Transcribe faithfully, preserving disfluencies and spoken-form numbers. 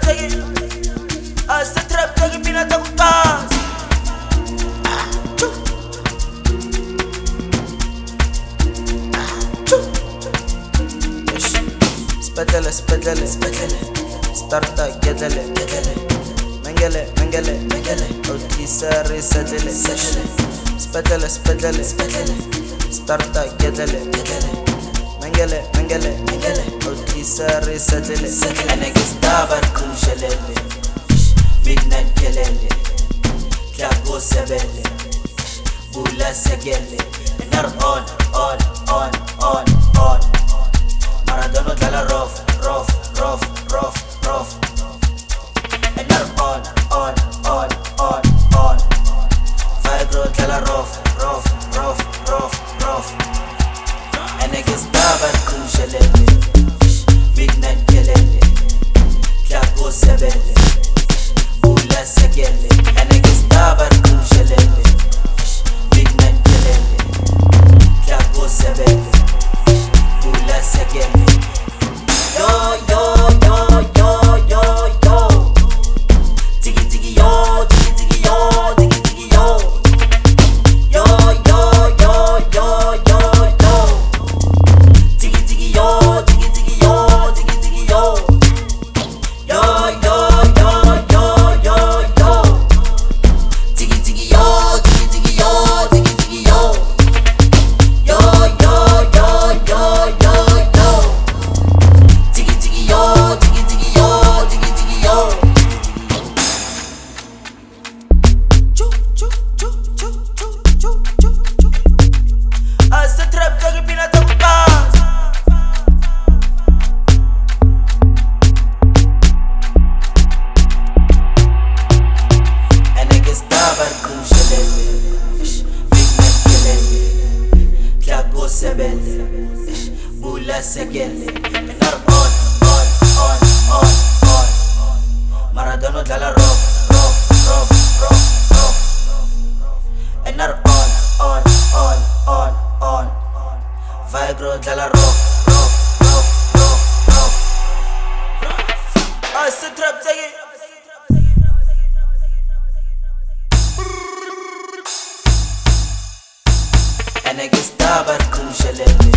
take it. I said trap take it, mina taku pass. Spedele, spedele, spedele. Starta, gedele, gedele. Mengele, mengele, mengele. Otisare, sedele, sedele. Spedele, spedele, spedele. Starta, gedele, gedele. Mengele, mengele, mengele. Otisare, sedele, sedele. Enegis dabar kushelele. Midnight kelele. Klago sebele. Bula segele. Enar on, on, on, on, on. Maradona dalla rough, rough, rough, rough, rough. And they're on, on, on, on, on. Fibro dalla rough, rough, rough, rough, rough. And niggas dabar kushelele. Midnight kelele. Klago sebele. Ula segele. And niggas dabar kushelele. Midnight kelele. Klago sebele. Ula segele. Yo, yo, yo, yo, yo, yo. Tiki, tiki, yo, tiki, tiki, yo, tiki, tiki, yo. Yo, yo, yo, yo, yo, yo. Tiki, tiki, yo, tiki, tiki, yo, tiki, tiki, yo. Yo, yo, yo, yo, yo, yo. Tiki, tiki, yo, tiki, tiki, yo, tiki, tiki, yo. Yo, yo, yo, yo, yo, yo. Tiki, tiki, yo, tiki, tiki, yo, tiki, tiki, yo. Choo, choo, choo, choo, choo, choo, choo, choo. I said trap take it, mina taku pass. And niggas dabar kushelele. Midnight kelele. Klago sebele. Bula segele. And they're on, on, on, on, on. Maradona dalla rough, rough, rough, rough, rough. And they're on, on, on, on, on. Vigro dalla rough, rough, rough, rough, rough. I said trap take it. And niggas dabar kushelele.